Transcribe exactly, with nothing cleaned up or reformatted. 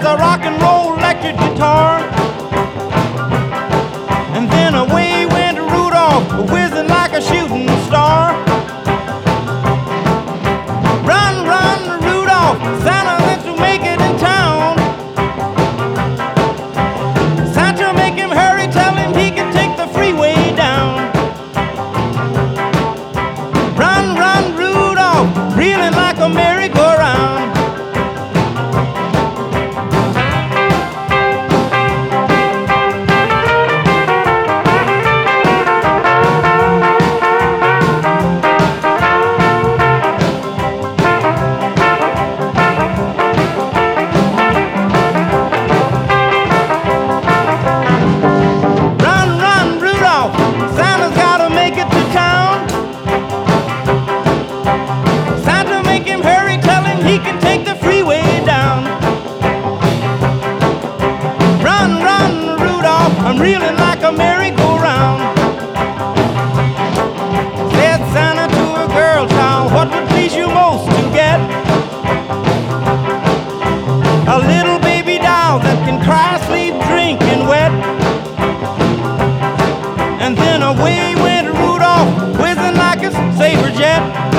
as a rock and roll electric guitar. And then away went Rudolph, whizzing like a shooting star. Run, run, Rudolph, Santa wants to make it in town. Santa, make him hurry, tell him he can take the freeway down. Run, run, Rudolph, reeling like a merry-go-round. He can take the freeway down. Run, run, Rudolph, I'm reeling like a merry-go-round. Said Santa to a girl child, what would please you most to get? A little baby doll that can cry, sleep, drink, and wet. And then away went Rudolph, whizzing like a saber jet.